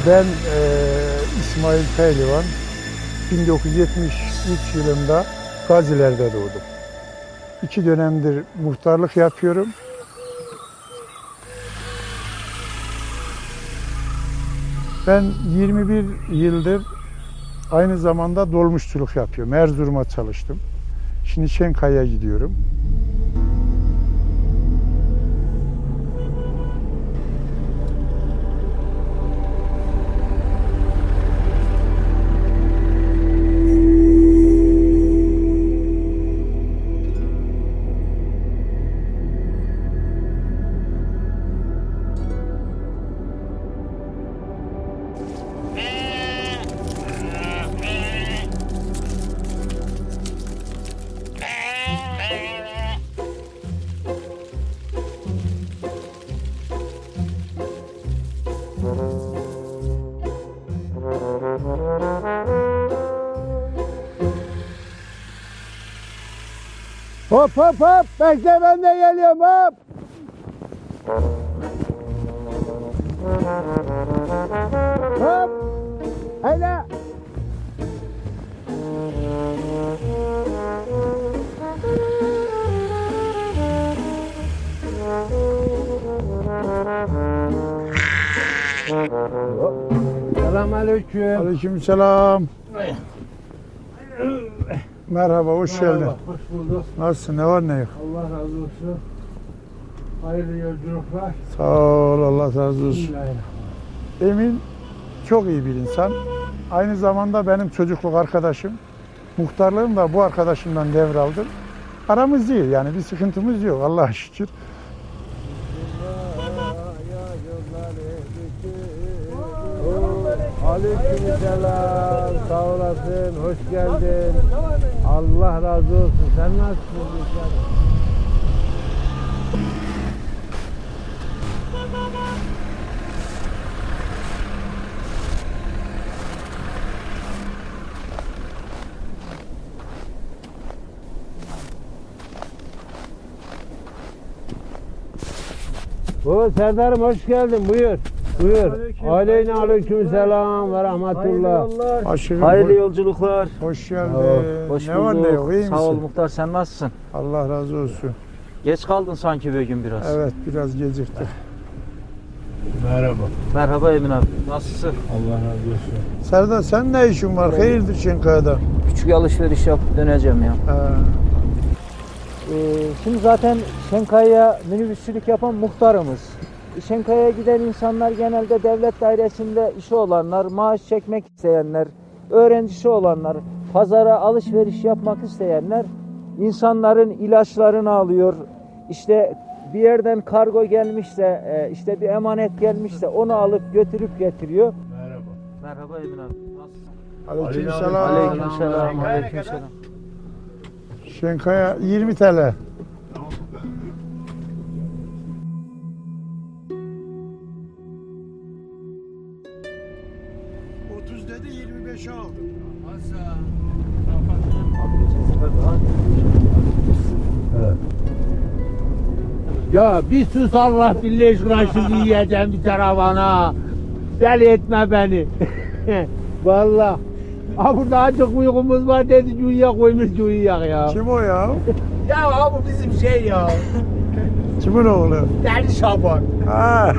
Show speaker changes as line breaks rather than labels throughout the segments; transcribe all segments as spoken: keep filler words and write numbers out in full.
Ben e, İsmail Pehlivan, bin dokuz yüz yetmiş üç yılında Gaziler'de doğdum. İki dönemdir muhtarlık yapıyorum. Ben yirmi bir yıldır aynı zamanda dolmuşçuluk yapıyorum. Erzurum'a çalıştım. Şimdi Şenkaya'ya gidiyorum.
Hop hop hop, bekle ben de geliyorum hop. Hop, hele. Selamünaleyküm.
Aleykümselam. Merhaba, hoş
Merhaba,
geldin.
hoş bulduk.
Nasılsın, ne var ne yok?
Allah razı olsun. Hayırlı yolculuklar.
Sağ ol, Allah razı olsun.
Bismillahirrahmanirrahim.
Emin çok iyi bir insan. Aynı zamanda benim çocukluk arkadaşım. Muhtarlığım da bu arkadaşımdan devraldım. Aramız iyi, yani bir sıkıntımız yok Allah'a şükür.
Aleykümselam, sağ olasın, hoş geldin. Allah razı olsun. Sen nasılsın? O Serdar'ım hoş geldin. Buyur. Buyur. Aleyna aleykümselam ve rahmetullah.
Aşırı
Hayırlı yolculuklar.
hoş geldin.
Hoş
ne var ne yok, iyi misin?
Sağ ol muhtar, sen nasılsın?
Allah razı olsun.
Geç kaldın sanki bir gün biraz.
Evet, biraz gecikti.
Merhaba.
Merhaba Emin abi. Nasılsın?
Allah razı olsun.
Serdar, sen ne işin var? Hayırdır Şenkaya'da?
Küçük alışveriş yapıp döneceğim ya.
Ha.
Ee, şimdi zaten Şenkaya'ya minibüsçülük yapan muhtarımız. Şenkaya'ya giden insanlar genelde devlet dairesinde işi olanlar, maaş çekmek isteyenler, öğrencisi olanlar, pazara alışveriş yapmak isteyenler insanların ilaçlarını alıyor. İşte bir yerden kargo gelmişse, işte bir emanet gelmişse onu alıp götürüp getiriyor.
Merhaba.
Merhaba Emin abi. Nasılsın?
Aleykümselam.
Aleykümselam. Aleykümselam.
Şenkaya yirmi T L. otuz dedi, yirmi beşe aldım.
Ya bir sus Allah billahi şurası yiyeceğim bir tarafına. Deli etme beni. Vallahi. Ha burada azıcık uykumuz var dedi uyuya koymuş uyuyak ya.
Kim o ya?
Ya ha bu bizim şey ya.
Kimin oğlu?
Deli Şaban.
Ha.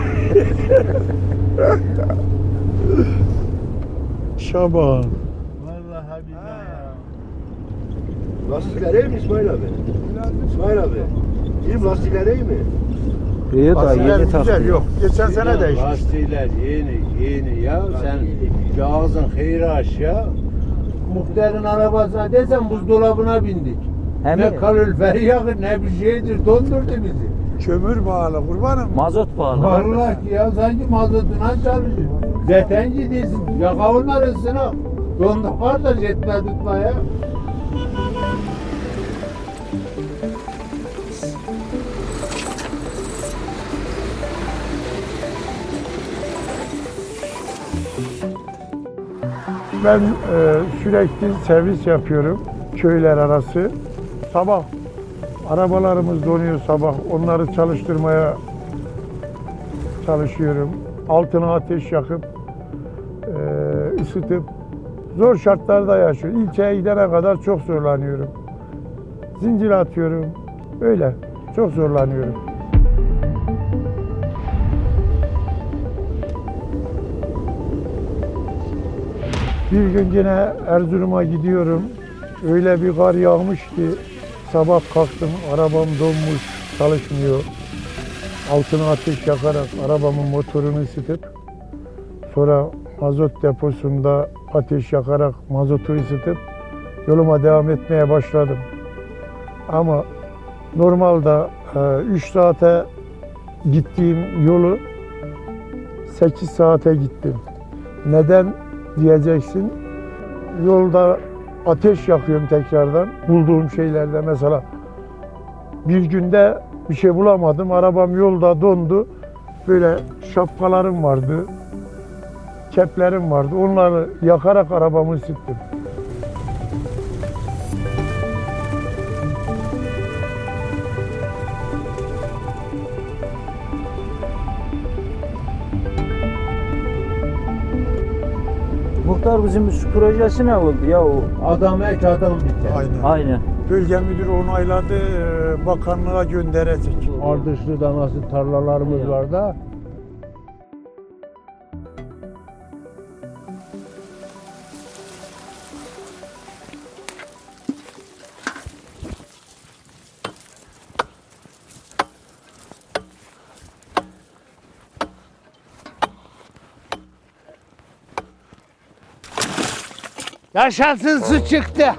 Şaban.
Vallahi billahi ya.
Lastikler iyi mi İsmail abi? İsmail abi. İyi mi lastikler iyi mi?
İyi da
Lastikler
yeni
güzel,
taktı.
yok. Geçen sene değişmiş.
Lastiğler yeni yeni ya sen cihazın hayırı aç ya.
Muhtarın arabasına desem buzdolabına bindik.
Hem
Ne kaloriferi yakın ne bir şeydir dondurdu bizi.
Kömür bağlı kurbanım.
mazot pahalı.
Vallahi ki ya sanki mazotuna çalışıyor. Zetenci değilsin. Yaka olmadısın ha. Donduk kardeş etme tutma ya.
Ben e, sürekli servis yapıyorum köyler arası. Sabah arabalarımız donuyor sabah. Onları çalıştırmaya çalışıyorum. Altına ateş yakıp e, ısıtıp zor şartlarda yaşıyor. İlçeye gidene kadar çok zorlanıyorum. Zincir atıyorum. Öyle. Çok zorlanıyorum. Bir gün yine Erzurum'a gidiyorum. Öyle bir kar yağmış ki sabah kalktım, arabam donmuş, çalışmıyor. Altına ateş yakarak arabamın motorunu ısıtıp, sonra mazot deposunda ateş yakarak mazotu ısıtıp yoluma devam etmeye başladım. Ama normalde üç saate gittiğim yolu sekiz saate gittim. Neden diyeceksin? Yolda ateş yakıyorum tekrardan. Bulduğum şeylerde mesela bir günde bir şey bulamadım. Arabam yolda dondu. Böyle şapkalarım vardı. Keplerim vardı. Onları yakarak arabamı ısıttım.
Muhtar bizim şu projesi ne oldu ya o?
Adam ek adam biter.
Aynen.
Aynen.
Bölge müdürü onayladı, e, bakanlığa gönderecek.
Ardışlı'da nasıl tarlalarımız var da. Yaşasın, su çıktı.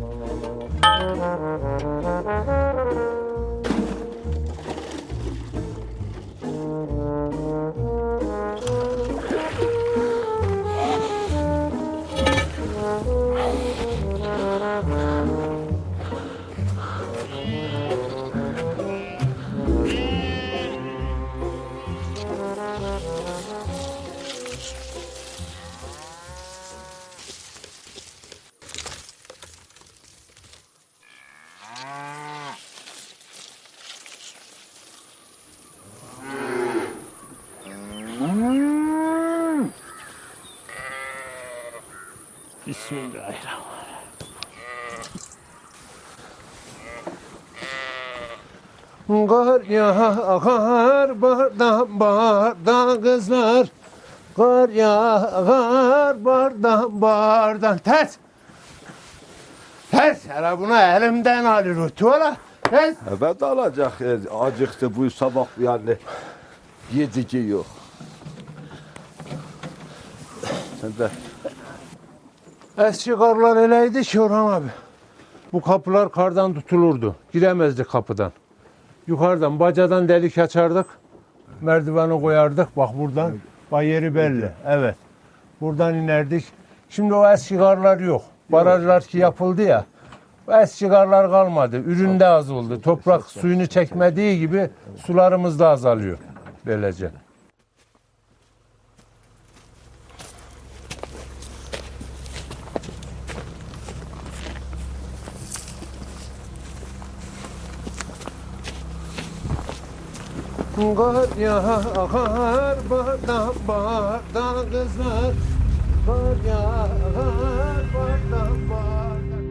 Bismillahirrahmanirrahim. Kar yağar bardan bardan kızlar. Kar yağar bardan bardan. Ters. Ters. Hele buna elimden alır otuğla. Ters.
Evet alacak. Acıktı bu sabah yani. Yedici yok. Sen de
Eski karlar öyleydi ki Orhan abi. Bu kapılar kardan tutulurdu. Giremezdik kapıdan. Yukarıdan, bacadan delik açardık. Merdiveni koyardık. Bak buradan. Bak yeri belli. Evet. Buradan inerdik. Şimdi o eski karlar yok. Barajlar ki yapıldı ya. O eski karlar kalmadı. Ürün de az oldu. Toprak suyunu çekmediği gibi sularımız da azalıyor. Böylece. Kar yağar bardan bardan kızlar. Kar yağar bardan bardan.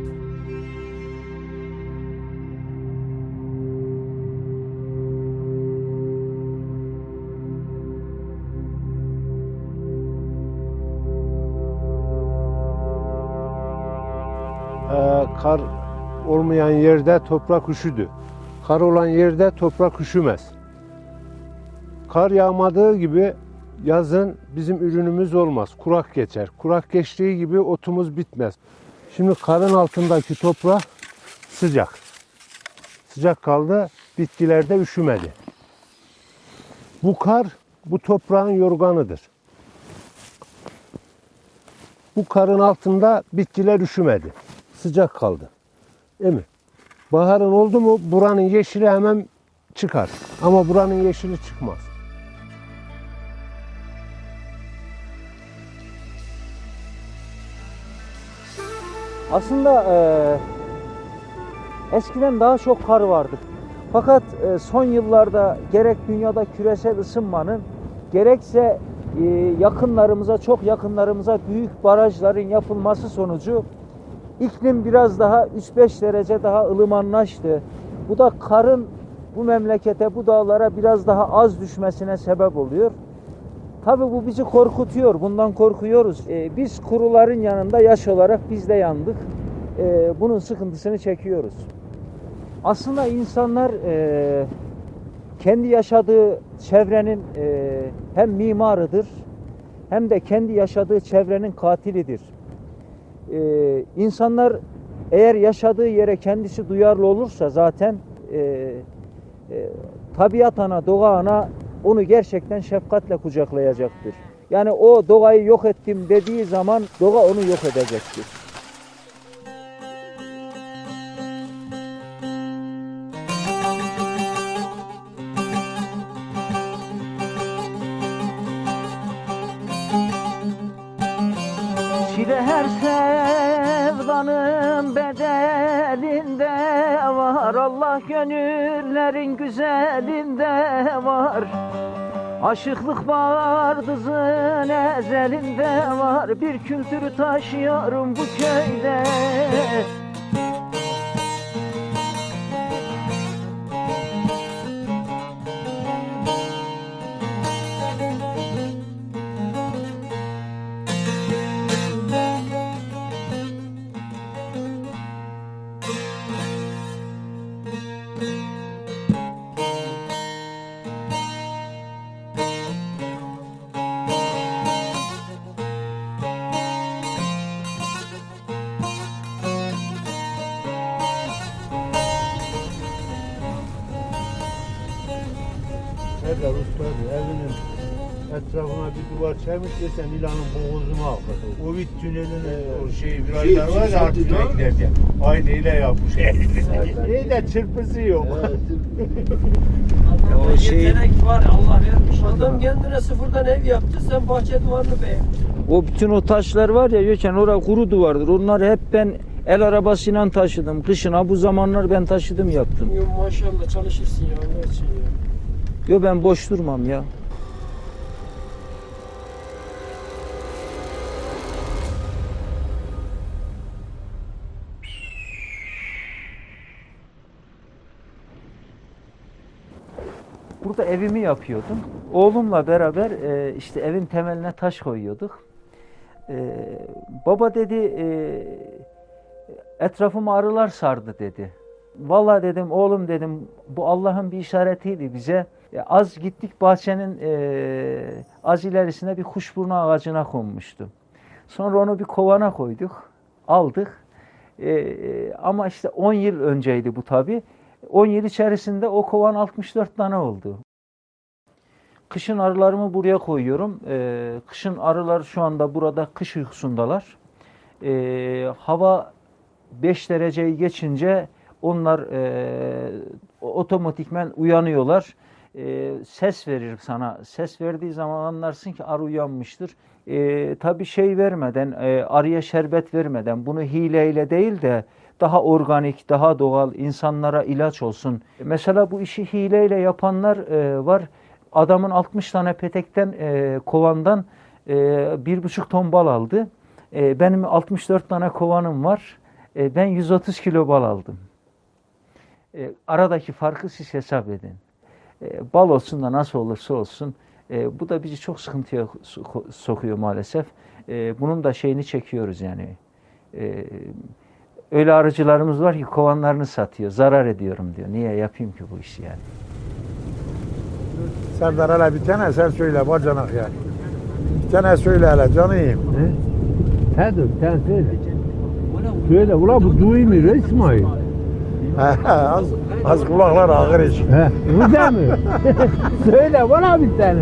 Ee, kar olmayan yerde toprak üşüdü. Kar olan yerde toprak üşümez. Kar yağmadığı gibi yazın bizim ürünümüz olmaz. Kurak geçer. Kurak geçtiği gibi otumuz bitmez. Şimdi karın altındaki toprak sıcak. Sıcak kaldı. Bitkiler de üşümedi. Bu kar bu toprağın yorganıdır. Bu karın altında bitkiler üşümedi. Sıcak kaldı. Değil mi? Baharın oldu mu buranın yeşili hemen çıkar. Ama buranın yeşili çıkmaz.
Aslında e, eskiden daha çok kar vardı. Fakat e, son yıllarda gerek dünyada küresel ısınmanın gerekse Ee, yakınlarımıza, çok yakınlarımıza büyük barajların yapılması sonucu iklim biraz daha üç beş derece daha ılımanlaştı. Bu da karın bu memlekete, bu dağlara biraz daha az düşmesine sebep oluyor. Tabii bu bizi korkutuyor, bundan korkuyoruz. Ee, biz kuruların yanında yaş olarak biz de yandık. Ee, bunun sıkıntısını çekiyoruz. Aslında insanlar e, kendi yaşadığı çevrenin e, hem mimarıdır hem de kendi yaşadığı çevrenin katilidir. Ee, insanlar eğer yaşadığı yere kendisi duyarlı olursa zaten e, e, tabiat ana, doğa ana onu gerçekten şefkatle kucaklayacaktır. Yani o doğayı yok ettim dediği zaman doğa onu yok edecektir. Çile her sevdanın bedelinde var, Allah gönüllerin güzelinde var. Aşıklık bardızın ezelinde var, bir kültürü taşıyorum bu köyde.
Evler ustadı, evinin etrafına bir duvar çekmiş desen ilanın boğazına akıtır. O bit tünelini, o şey virajlar var ya artık beklerken. Aynı ile yapmış. İyi de çırpısı yok.
O şey... Yetenek var, Allah vermiş. Adam kendine sıfırdan ev yaptı, sen bahçe duvarını beğen.
O bütün o taşlar var ya Gökhan, orada kuru duvardır. Onları hep ben el arabasıyla taşıdım. Kışın ha bu zamanlar ben taşıdım yaptım.
Yo, maşallah çalışırsın ya, Allah için ya.
Yo ben boş durmam ya. Burada evimi yapıyordum. Oğlumla beraber e, işte evin temeline taş koyuyorduk. E, baba dedi e, etrafımı arılar sardı dedi. Vallahi dedim oğlum dedim bu Allah'ın bir işaretiydi bize. E, az gittik bahçenin e, az ilerisinde bir kuşburnu ağacına konmuştu. Sonra onu bir kovana koyduk, aldık. E, e, ama işte on yıl önceydi bu tabii. on yıl içerisinde o kovan altmış dört tane oldu. Kışın arılarımı buraya koyuyorum. Ee, kışın arılar şu anda burada kış uykusundalar. Ee, hava beş dereceyi geçince onlar e, otomatikmen uyanıyorlar. E, ses verir sana. Ses verdiği zaman anlarsın ki arı uyanmıştır. E, tabii şey vermeden, e, arıya şerbet vermeden, bunu hileyle değil de daha organik, daha doğal, insanlara ilaç olsun. Mesela bu işi hileyle yapanlar e, var. Adamın altmış tane petekten, e, kovandan e, bir buçuk ton bal aldı. E, benim altmış dört tane kovanım var. E, ben yüz otuz kilo bal aldım. E, aradaki farkı siz hesap edin. E, bal olsun da nasıl olursa olsun. E, bu da bizi çok sıkıntıya sokuyor maalesef. E, bunun da şeyini çekiyoruz yani. E, öyle arıcılarımız var ki kovanlarını satıyor. Zarar ediyorum diyor. Niye yapayım ki bu işi yani?
Serdar hele bir tane sen söyle bacanak ya. Bir tane söyle hele canıyım.
He dur sen söyle. Söyle ula bu duymuyor İsmail.
az, az kulaklar ağır iş.
He, bu da mı? Söyle bana bir tane.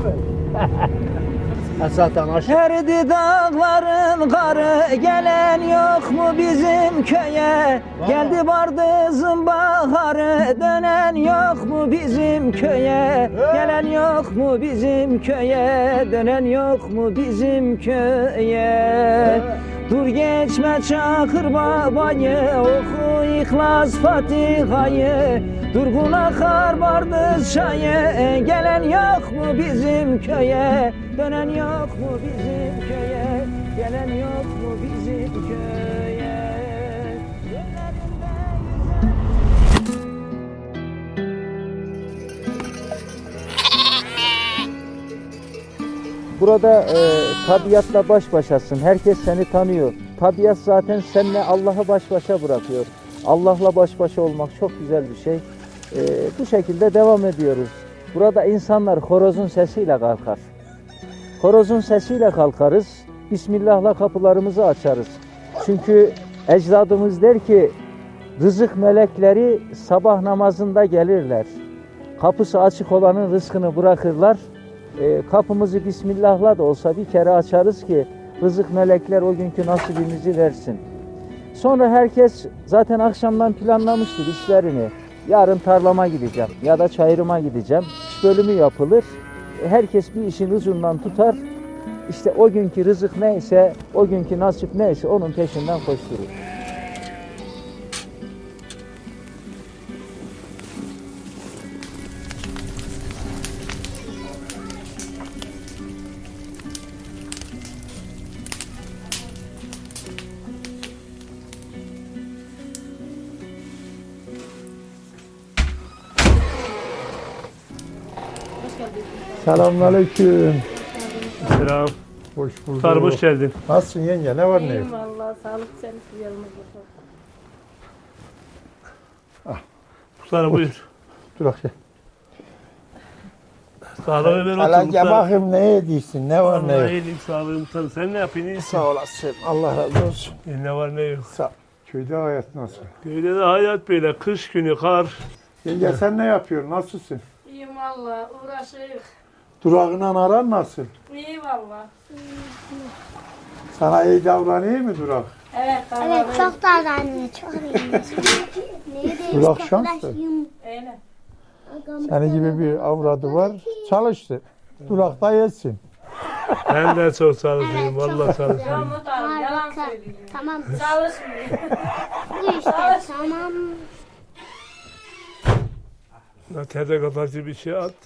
Esatan aşağı.
Erdi dağların karı, gelen yok mu bizim köye? Geldi bardızın baharı, dönen yok mu bizim köye? Gelen yok mu bizim köye? Dönen yok mu bizim köye? Dur geçme Çakır babayı, oku İhlas Fatiha'yı. Durgun akar vardı çaya, gelen yok mu bizim köye? Dönen yok mu bizim köye? Gelen yok mu bizim köye? Burada e, tabiatla baş başasın. Herkes seni tanıyor. Tabiat zaten seninle Allah'ı baş başa bırakıyor. Allah'la baş başa olmak çok güzel bir şey. E, bu şekilde devam ediyoruz. Burada insanlar horozun sesiyle kalkar. Horozun sesiyle kalkarız. Bismillah'la kapılarımızı açarız. Çünkü ecdadımız der ki rızık melekleri sabah namazında gelirler. Kapısı açık olanın rızkını bırakırlar. E, kapımızı Bismillah'la da olsa bir kere açarız ki rızık melekler o günkü nasibimizi versin. Sonra herkes zaten akşamdan planlamıştır işlerini. Yarın tarlama gideceğim ya da çayırıma gideceğim. İş bölümü yapılır. E, herkes bir işin ucundan tutar. İşte o günkü rızık neyse, o günkü nasip neyse onun peşinden koşturur.
Selamünaleyküm.
Selam.
Hoş bulduk.
Muhtarım hoş geldin.
Nasılsın yenge? Ne var ne yok?
İyiyim valla. Sağlık seni yanımızda.
Muhtarım buyur.
Dur bak.
Sağlığı ver otur
Alaca
muhtarım.
bakayım ne ediyorsun? Ne var ne
Allah
yok?
iyilik sağlığı muhtarım. Sen ne yapıyorsun iyisin?
Sağ olasın. Allah razı olsun.
E, ne var ne yok.
Sağ ol. Köyde hayat nasıl?
Köyde de hayat böyle kış günü kar.
Yenge sen ne yapıyorsun? Nasılsın?
İyiyim valla. Uğraşıyoruz.
Durağından aran nasıl?
İyi valla.
Sana iyi davranıyor mu Durak?
Evet tamam.
Evet çok davranıyor, çok iyi.
Durak şanslı.
Öyle.
Senin gibi bir avradı var. Çalıştı. Durakta yesin.
Ben de çok çalışıyorum.
Evet,
Vallahi
Ya
çalışıyorum.
muhtarım yalan
Harika.
söylüyor.
Tamam.
Çalışmıyor.
Bu işte tamam.
Teze kapatıcı bir şey at.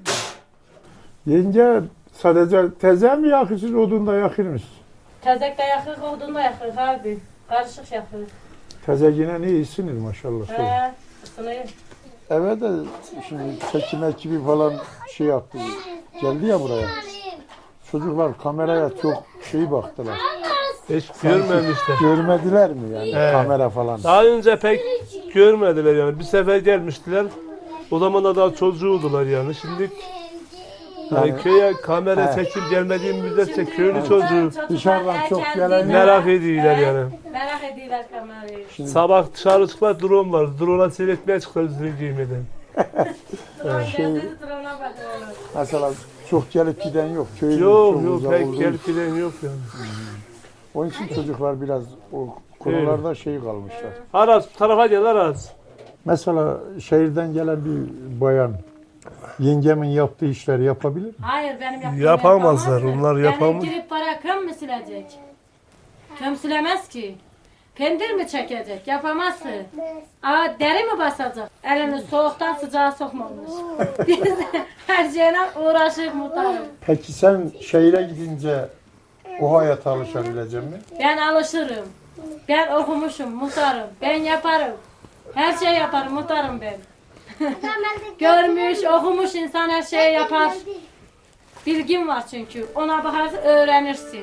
Yenge sadece teze mi yakıyorsunuz, odun da yakır mısın?
Tezekte yakır, odunda yakır abi. Karışık yakır.
Teze yine iyisiniz maşallah.
He. Isınıyor.
Evet de şimdi çekim ekibi falan şey yaptı. Geldi ya buraya. Çocuklar kameraya çok şey baktılar.
Hiç görmemişler.
Görmediler mi yani
Evet.
kamera falan?
Daha önce pek görmediler yani. Bir sefer gelmiştiler. O zaman da daha çocuğudular yani. Şimdi yani
Yani-
köye kamera
He.
çekip gelmediğim müddetçe köylü çocuğu
Dışarıdan çok gelen-
merak ediyorlar yani.
Merak ediyorlar kamerayı.
Şimdi-
Sabah dışarı çıkma drone var. Drone'a seyretmeye çıktılar üstünü giymeden.
Drone
Şey-
geldi, drone'a bakıyorlar.
Mesela çok gelip giden yok. Köyün
Yok
çok
yok
uzak
pek
olduğu
gelip giden yok yani.
Onun için çocuklar biraz o konularda şey kalmışlar.
Aras bu tarafa gel Aras.
Mesela şehirden gelen bir bayan yengemin yaptığı işleri yapabilir mi?
Hayır benim yaptığım
Yapamazlar,
yapamaz.
onlar yapamaz.
Benim girip para köm mü silecek? Köm silemez ki. Pendir mi çekecek? Yapamazsın. Aa, deri mi basacak? Elini soğuktan sıcağa sokmamış. Biz her şeyine uğraşıp muhtarım.
Peki sen şehire gidince o hayata alışabilecek mi?
Ben alışırım. Ben okumuşum muhtarım. Ben yaparım. Her şey yaparım muhtarım ben. Görmüş, okumuş insan her şeyi yapar. Bilgim var çünkü. Ona bakarsın öğrenirsin.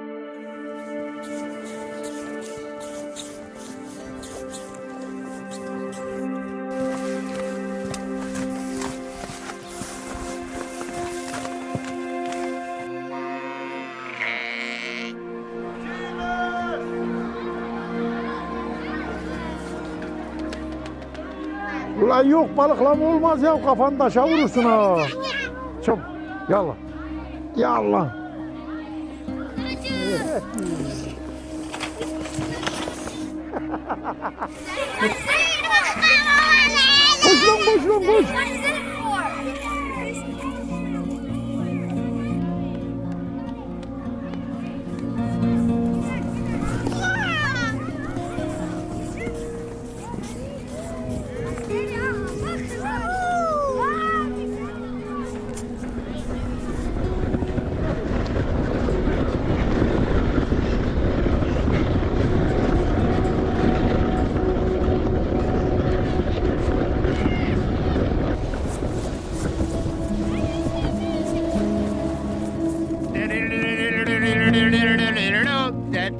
Ulan yok balıklama olmaz ya kafanı taşa vurursun ha. Çok yallah. Yallah. Koş lan koş lan koş.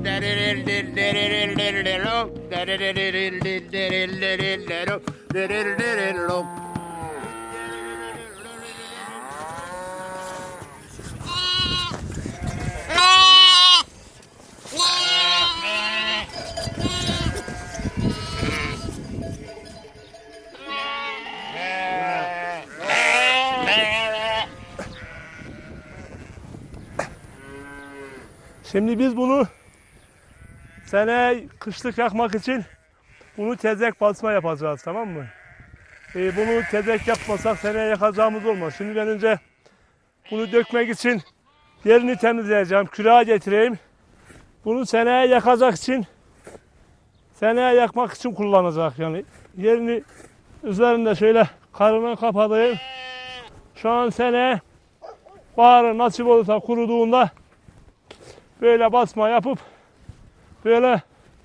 Şimdi biz bunu sene kışlık yakmak için bunu tezek basma yapacağız, tamam mı? Ee, bunu tezek yapmasak seneye yakacağımız olmaz. Şimdi ben önce bunu dökmek için yerini temizleyeceğim, kürağa getireyim. Bunu seneye yakacak için, seneye yakmak için kullanacak yani. Yerini üzerinde şöyle karına kapatayım. Şu an seneye baharı nasip olursa kuruduğunda böyle basma yapıp böyle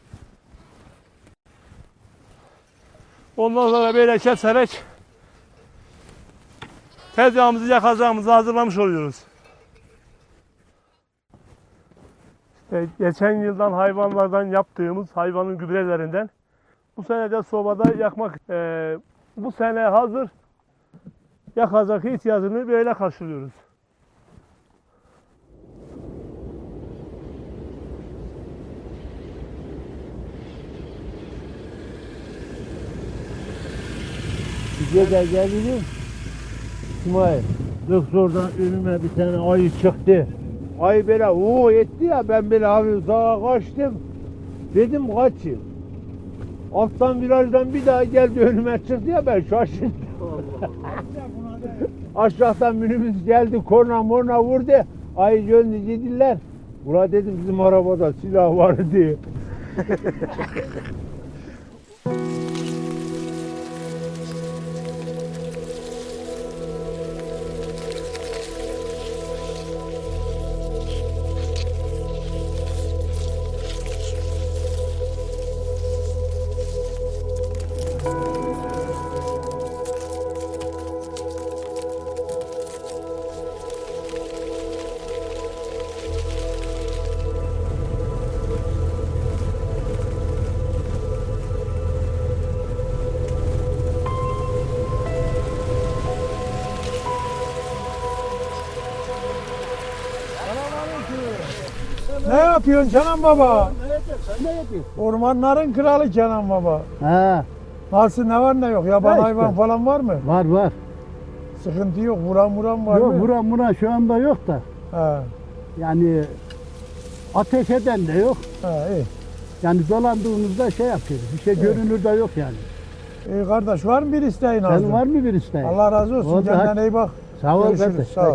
ondan sonra böyle keserek tezgahımızı yakacağımızı hazırlamış oluyoruz. İşte geçen yıldan hayvanlardan yaptığımız hayvanın gübrelerinden bu sene de sobada yakmak e, bu sene hazır yakacak ihtiyacını böyle karşılıyoruz.
Gece gelirim. İsmail, doktordan önüme bir tane ayı çıktı. Ayı böyle uuu etti ya, ben böyle hafif sağa kaçtım. Dedim kaçayım. Alttan virajdan bir daha geldi önüme çıktı ya, ben şaşırdım. Aşağıdan minibüs geldi, korna morna vurdu. Ayı döndü dediler. Ula dedim bizim arabada silah var diye.
Ne yapıyorsun Kenan Baba? Ormanların kralı Kenan Baba.
Ha,
Nasıl, ne var ne yok? Yaban
Ha işte.
hayvan falan var mı?
var var.
Sıkıntı yok. Vuran vuran var
Yok
mı?
vuran vuran şu anda yok da.
Ha,
Yani ateş eden de yok.
ha, iyi.
Yani dolandığımızda şey yapıyoruz. Bir şey görünür de yok yani.
İyi kardeş, var mı bir isteğin Azim?
Senin var mı bir isteğin?
Allah razı olsun.
Oldu,
Kendine
hadi.
iyi bak.
Sağ ol
Görüşürüz.
kardeş.
Sağ ol.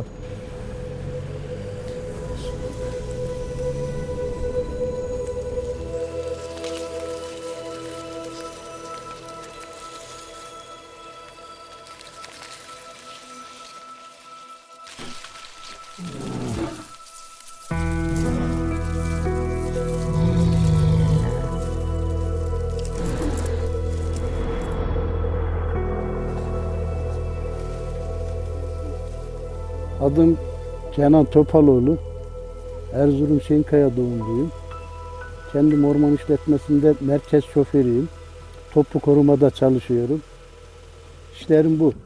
Adım Kenan Topaloğlu. Erzurum Şenkaya doğumluyum. Kendim orman işletmesinde merkez şoförüyüm. Toplu korumada çalışıyorum. İşlerim bu.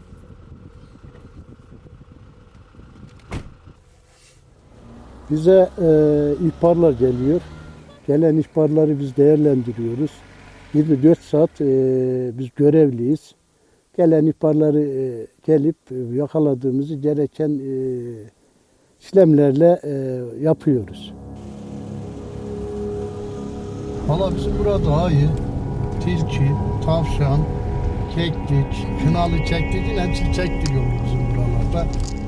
Bize e, ihbarlar geliyor. Gelen ihbarları biz değerlendiriyoruz. yirmi dört saat e, biz görevliyiz. Gelen ihbarları e, gelip e, yakaladığımızı gereken e, işlemlerle e, yapıyoruz.
Valla bizim burada ayı, tilki, tavşan, keklik, kınalı kekliğin hepsini çektiriyoruz bizim buralarda.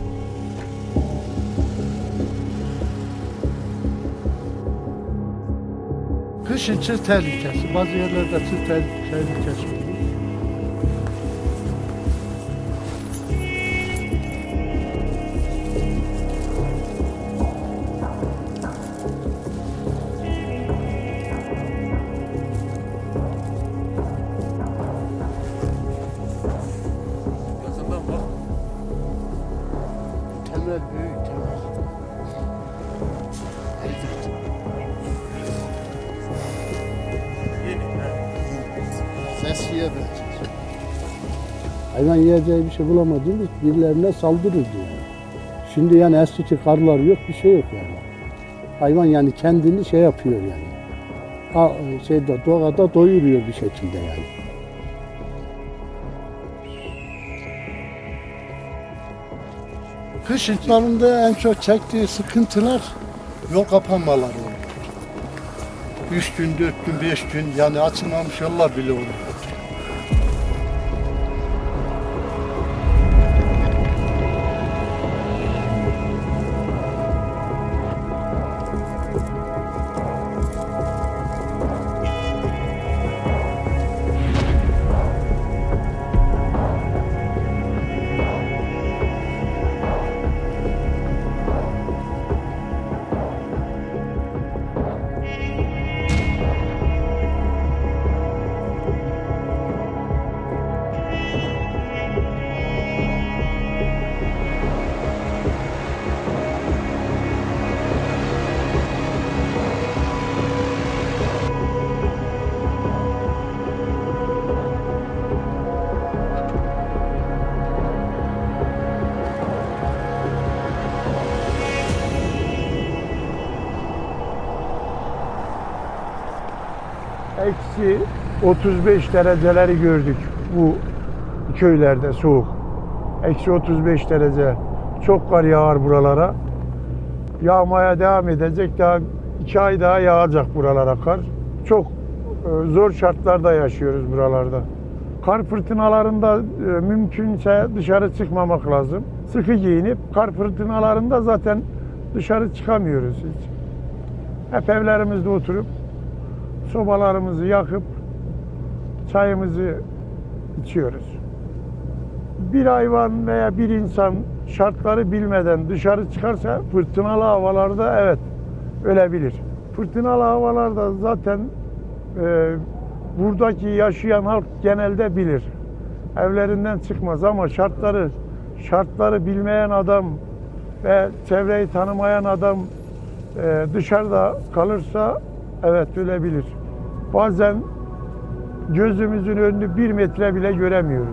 Kışın çığ tehlikesi, bazı yerlerde çığ tehlikesi olur. Temel büyük temel. eskiye benzer.
Hayvan yiyeceği bir şey bulamadığımız birilerine saldırırdı yani. Şimdi yani eskiki karlar yok, bir şey yok yani. Hayvan yani kendini şey yapıyor yani. Ha, şeyde doğada doyuruyor bir şekilde yani.
Kış yıllarında en çok çektiği sıkıntılar yol kapanmaları oldu. Üç gün, dört gün, beş gün yani açılmamış yollar bile oldu.
Eksi otuz beş dereceleri gördük bu köylerde soğuk. Eksi otuz beş derece. Çok kar yağar buralara. Yağmaya devam edecek. Daha iki ay daha yağacak buralara kar. Çok e, zor şartlarda yaşıyoruz buralarda. Kar fırtınalarında e, mümkünse dışarı çıkmamak lazım. Sıkı giyinip kar fırtınalarında zaten dışarı çıkamıyoruz hiç. Hep evlerimizde oturup sobalarımızı yakıp çayımızı içiyoruz. Bir hayvan veya bir insan şartları bilmeden dışarı çıkarsa fırtınalı havalarda evet ölebilir. Fırtınalı havalarda zaten e, buradaki yaşayan halk genelde bilir. Evlerinden çıkmaz ama şartları şartları bilmeyen adam ve çevreyi tanımayan adam e, dışarıda kalırsa evet ölebilir. Bazen gözümüzün önünü bir metre bile göremiyoruz.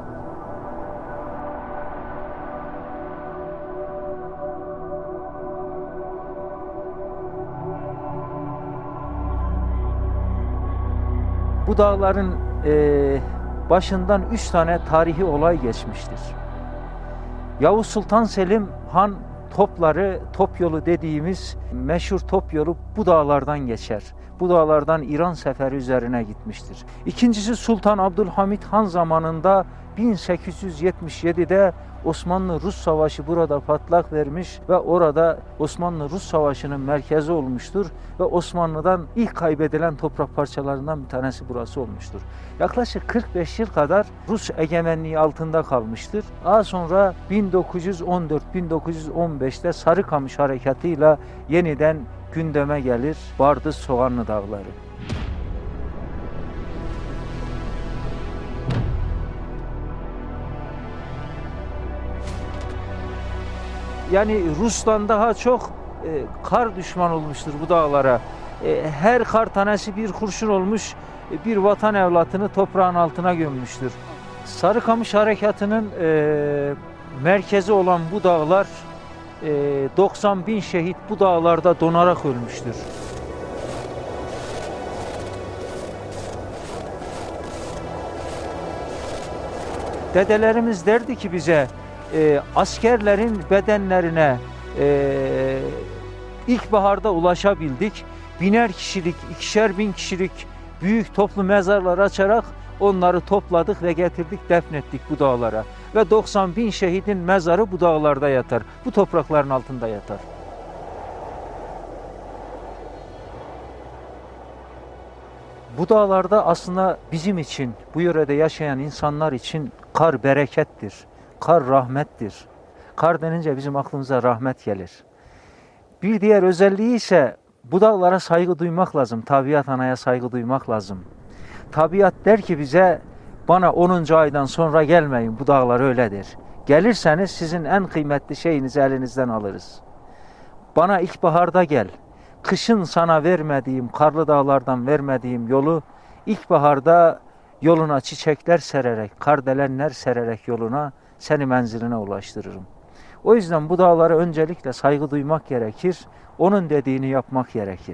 Bu dağların e, başından üç tane tarihi olay geçmiştir. Yavuz Sultan Selim Han topları, top yolu dediğimiz meşhur top yolu bu dağlardan geçer. Bu dağlardan İran seferi üzerine gitmiştir. İkincisi Sultan Abdülhamit Han zamanında bin sekiz yüz yetmiş yedi'de Osmanlı-Rus Savaşı burada patlak vermiş ve orada Osmanlı-Rus Savaşı'nın merkezi olmuştur ve Osmanlı'dan ilk kaybedilen toprak parçalarından bir tanesi burası olmuştur. Yaklaşık kırk beş yıl kadar Rus egemenliği altında kalmıştır. Daha sonra bin dokuz yüz on dört bin dokuz yüz on beş'te Sarıkamış Harekatı'yla yeniden gündeme gelir Bardız Soğanlı Dağları. Yani Rus'tan daha çok e, kar düşman olmuştur bu dağlara. E, her kar tanesi bir kurşun olmuş, e, bir vatan evlatını toprağın altına gömmüştür. Sarıkamış Harekatı'nın e, merkezi olan bu dağlar, e, doksan bin şehit bu dağlarda donarak ölmüştür. Dedelerimiz derdi ki bize, E, askerlerin bedenlerine e, ilkbaharda ulaşabildik. Biner kişilik, ikişer bin kişilik büyük toplu mezarlar açarak onları topladık ve getirdik, defnettik bu dağlara. Ve doksan bin şehidin mezarı bu dağlarda yatar, bu toprakların altında yatar. Bu dağlarda aslında bizim için, bu yörede yaşayan insanlar için kar berekettir. Kar rahmettir. Kar denince bizim aklımıza rahmet gelir. Bir diğer özelliği ise bu dağlara saygı duymak lazım. Tabiat anaya saygı duymak lazım. Tabiat der ki bize, bana onuncu aydan sonra gelmeyin, bu dağlar öyledir. Gelirseniz sizin en kıymetli şeyinizi elinizden alırız. Bana ilkbaharda gel. Kışın sana vermediğim, karlı dağlardan vermediğim yolu ilkbaharda Yoluna çiçekler sererek, kardelenler sererek yoluna seni menziline ulaştırırım. O yüzden bu dağlara öncelikle saygı duymak gerekir. Onun dediğini yapmak gerekir.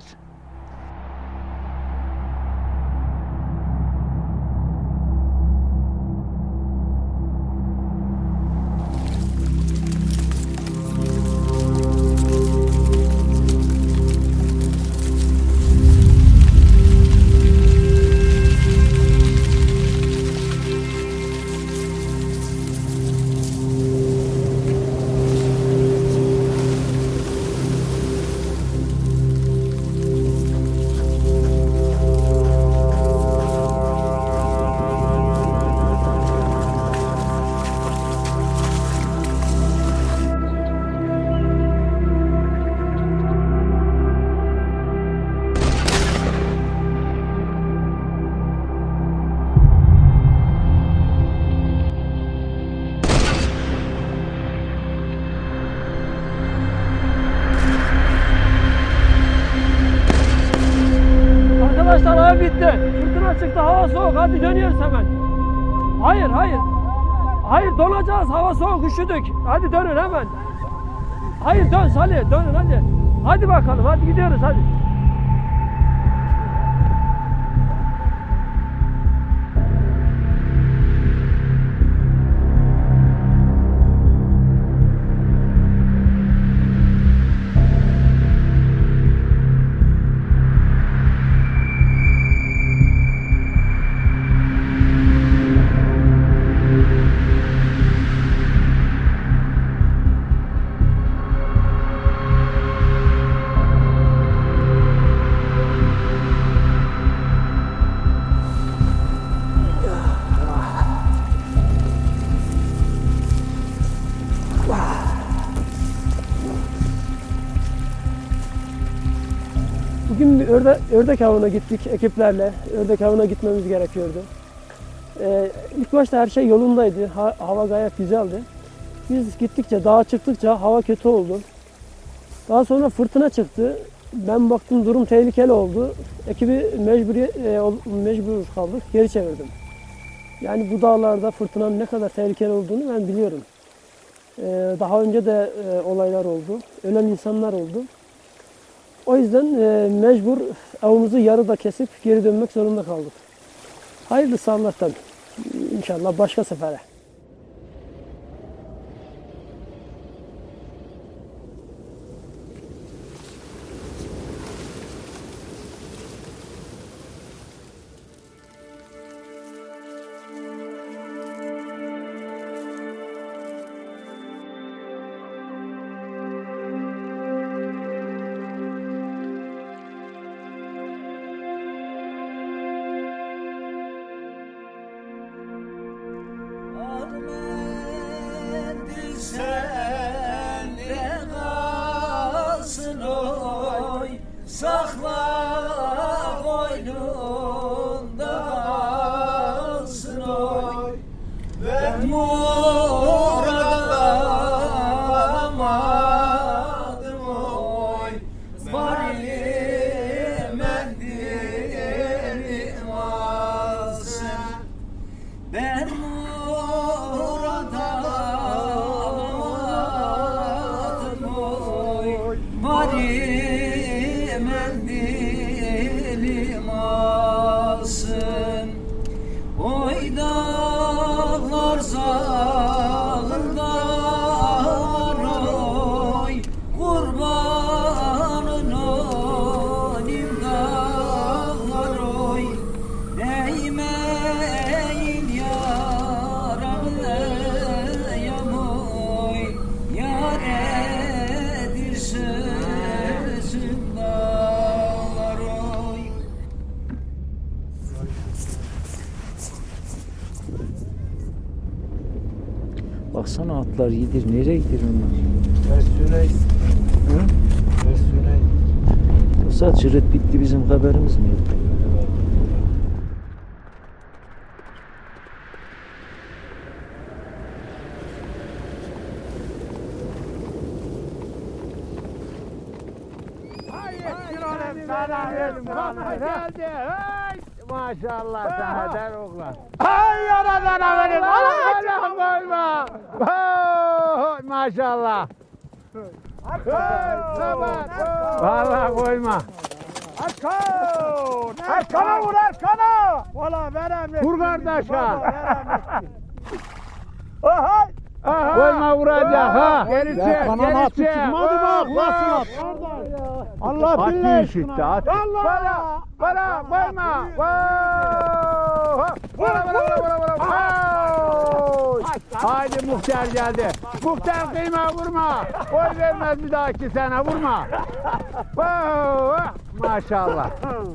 Arkadaşlar hava bitti. Fırtına çıktı, hava soğuk. Hadi dönüyoruz hemen. Hayır, hayır. Hayır, donacağız. Hava soğuk, üşüdük. Hadi dönün hemen. Hayır, dön Salih, dönün hadi. Hadi bakalım, hadi gidiyoruz hadi. Bugün bir örde, ördek avına gittik ekiplerle. Ördek avına gitmemiz gerekiyordu. Ee, ilk başta her şey yolundaydı. Ha, hava gayet güzeldi. Biz gittikçe, dağa çıktıkça hava kötü oldu. Daha sonra fırtına çıktı. Ben baktım durum tehlikeli oldu. Ekibi mecburi, e, mecbur kaldık. Geri çevirdim. Yani bu dağlarda fırtınanın ne kadar tehlikeli olduğunu ben biliyorum. Ee, daha önce de e, olaylar oldu. Ölen insanlar oldu. O yüzden e, mecbur avımızı yarıda kesip geri dönmek zorunda kaldık. Hayırlısı Allah'tan. İnşallah başka sefere.
Sakla boynunda kalsın oy. Ben muradamadım oy. Bari mendilim alsın. Ben muradamadım oy. Bari mendilim alsın. Oy dağlar zağırlar oy. Kurbanın olayım dağlar oy. Değmeyin yaralıyam oy. Yaredir sözüm dağlar oy.
Baksana atlar yedir. Nereye gidiyor onlar?
Ersüney.
Hı?
Ersüney.
Yoksa cırıt bitti, bizim haberimiz mi yok?
Hayır, sana verdim. Bana geldi. Hey! maşallah sana der oğlan. Ay yaradan benim. Allah koyma. Oh, maşallah. Vallahi koyma.
Arkana! Arkana vur arkana! Valla ver emret.
Vur kardeşe.
Aha!
Koyma vuracak ha. Geri çek, geri çek.
Çıkmadı bak. Nasıl at? Allah
At
billahi
işitti, at.
Allah!
Bana, bana, koyma. Vura, vura, vura, vura, vura. Oy! Haydi muhtar geldi. Muhtar kıyma vurma. Oy vermez bir dahaki sene vurma. Wow! Maşallah.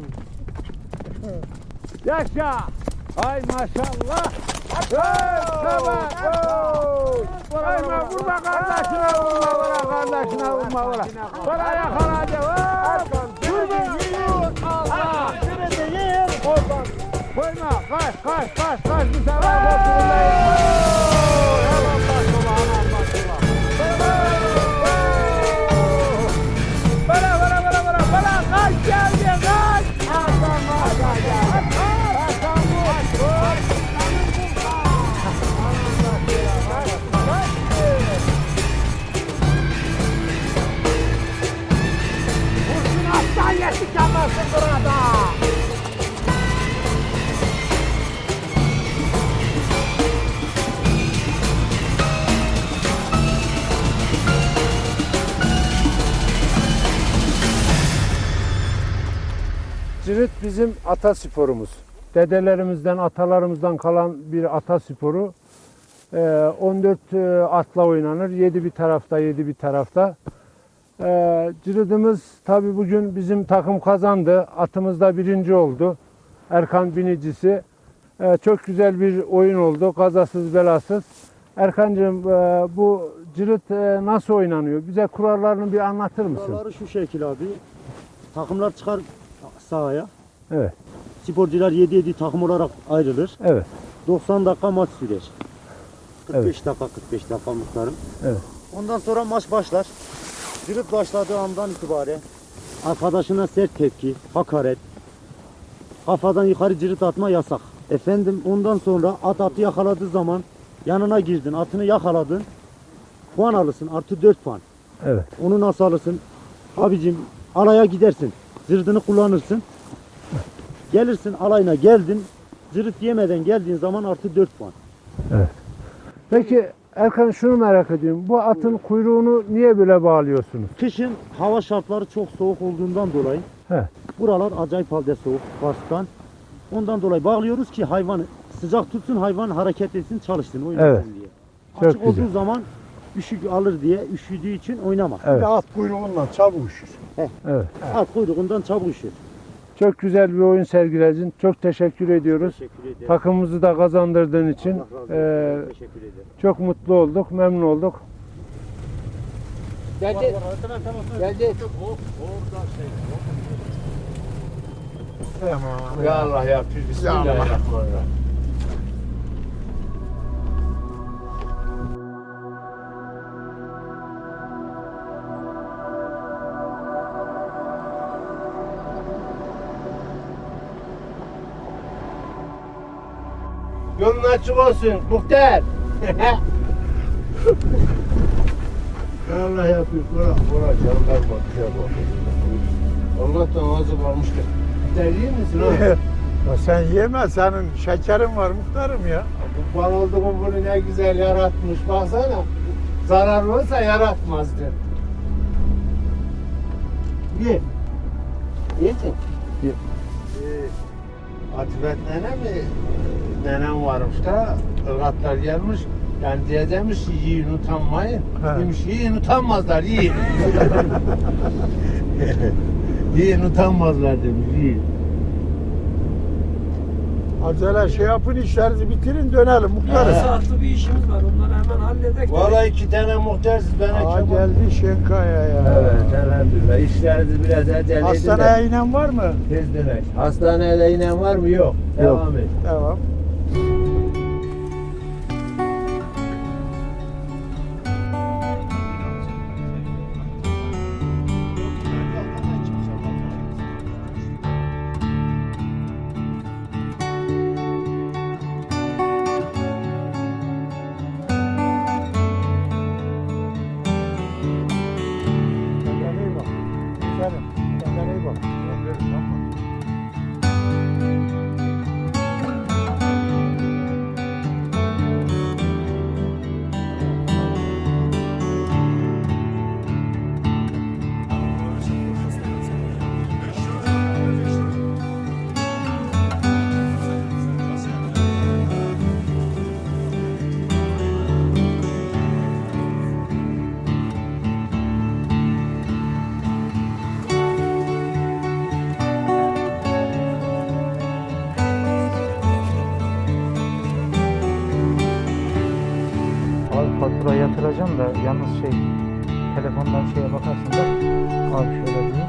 Yaşa. Ay maşallah. Hey, tamam. Koyma vurma kardeşine vurma vura kardeşine vurma vura. Vura yakaladı. Allah. Koyma kaç kaç kaç kaç bir sefer korkulundayım. Bana bana bana bana bana kaç geldi kaç. Vursun aslan yetik yapmasın burada.
Cirit bizim atasporumuz. Dedelerimizden, atalarımızdan kalan bir atasporu. Ee, on dört e, atla oynanır. yedi bir tarafta, yedi bir tarafta. Ee, Cirit'imiz tabii bugün bizim takım kazandı. Atımız da birinci oldu. Erkan binicisi. Ee, çok güzel bir oyun oldu. Kazasız belasız. Erkancığım e, bu Cirit e, nasıl oynanıyor? Bize kurallarını bir anlatır mısın?
Kuralları şu şekil abi. Takımlar çıkar sahaya.
Evet.
Sporcular yedi yedi takım olarak ayrılır.
Evet.
doksan dakika maç sürer. kırk beş
Evet.
dakika kırk beş dakika muhtarım.
Evet.
Ondan sonra maç başlar. Cirit başladığı andan itibaren arkadaşına sert tepki, hakaret, kafadan yukarı cirit atma yasak. Efendim ondan sonra at atı yakaladığı zaman yanına girdin, atını yakaladın. Puan alırsın, artı dört puan.
Evet.
Onu nasıl alırsın? Abicim alaya gidersin, zırdını kullanırsın. Gelirsin alayına geldin, zırt yemeden geldiğin zaman artı dört puan.
Evet. Peki Erkan şunu merak ediyorum. Bu atın kuyruğunu niye böyle bağlıyorsunuz?
Kışın hava şartları çok soğuk olduğundan dolayı
He.
buralar acayip halde soğuk Kars'tan. Ondan dolayı bağlıyoruz ki hayvanı sıcak tutsun, hayvan hareket etsin, çalışsın, oynasın
Evet.
diye.
Çok
Açık
güzel.
olduğu zaman üşük alır diye üşüdüğü için oynamaz.
Evet.
At kuyruğundan çabuk üşür.
Heh.
Evet.
At kuyruğundan çabuk üşür.
Çok güzel bir oyun sergiledin. Çok teşekkür ediyoruz.
Teşekkür ederim.
Takımımızı da kazandırdığın için
Allah razı olsun.
eee,
Teşekkür ederim.
çok mutlu olduk, memnun olduk.
Geldi. Geldi.
Tamam.
Ya Allah ya. Bismillahirrahmanirrahim. Yolun açık olsun muhtar.
Allah yapıyor. Bırak bırak. Jandarma bize bak. Allah'tan ağzı kalmıştır. Sen iyi misin ha?
Ya sen yeme, senin şekerin var muhtarım ya.
Kurban olduğum bunu ne güzel yaratmış. Baksana. Zararlı olsa yaratmazdı. Ye. Yedin.
Ye.
Ee, Atibet nene mi? Nenem varmış da ırgatlar gelmiş. Yani diyeceğimiz yiyin utanmayın.
He.
Demiş yiyin utanmazlar yiyin. Yiyin utanmazlar demiş yiyin.
Acele şey yapın, işlerinizi bitirin, dönelim muhtarım.
Saatli bir işimiz var. Onları hemen halledek.
Vallahi iki tane muhtarsız bana
Aa,
çabuk.
geldi Şenkaya ya.
Evet elhamdülillah. İşlerinizi biraz acele edin de.
Hastaneye inen var mı?
Tez dönek. Hastaneye inen var mı? Yok. Devam et.
Tamam.
yaptıracağım da yalnız şey telefondan şeye bakarsın da abi şöyle diyor.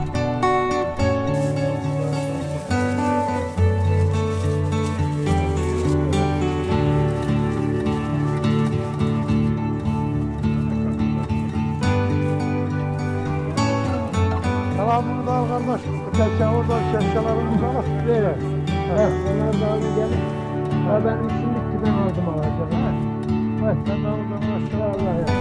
Selamını da al kardeş. Öteki orada şeşkalarımızı al. Böyle.
Evet, onlar da alın gelin. Ha benim işim bitti, ben aldım alacağım. Ha.
Evet, sen de oradan aşağı Allah ya.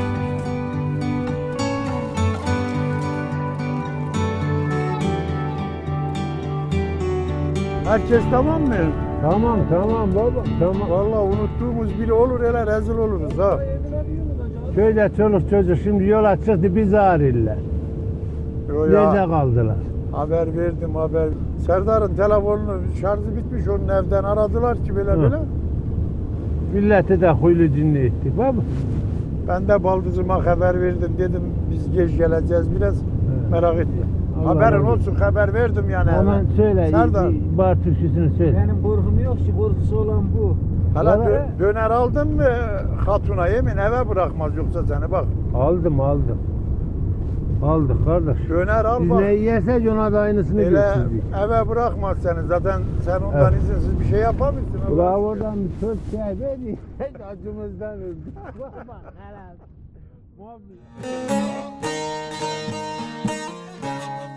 Herkes tamam mı?
Tamam tamam baba tamam.
Vallahi unuttuğumuz biri olur hele rezil oluruz ha.
Köyde çoluk çocuk şimdi yola çıktı bizi arıyorlar.
Yo ya.
Nerede kaldılar?
Haber verdim haber. Serdar'ın telefonunu şarjı bitmiş, onun evden aradılar ki böyle
Hı.
böyle.
Milleti de huylu cinli ettik baba.
Ben de baldızıma haber verdim, dedim biz geç geleceğiz biraz, merak etme.
Allah
Haberin
Allah.
olsun, haber verdim yani.
Hemen
hemen.
söyle.
Serdar.
bir Bar türküsünü söyle.
Benim korkum yok ki, korkusu olan bu.
Hala
Bana-
dö- döner aldın mı hatuna, yemin eve bırakmaz yoksa seni bak.
Aldım aldım. Aldık kardeş.
Döner al
Biz
bak.
ne yersek ona da aynısını
Öyle
götürdük.
eve bırakmaz seni, zaten sen ondan
Evet.
izinsiz bir şey yapamıyorsun.
Ulan oradan bir söz şey verdi. Acımızdan öldük. Baba helal.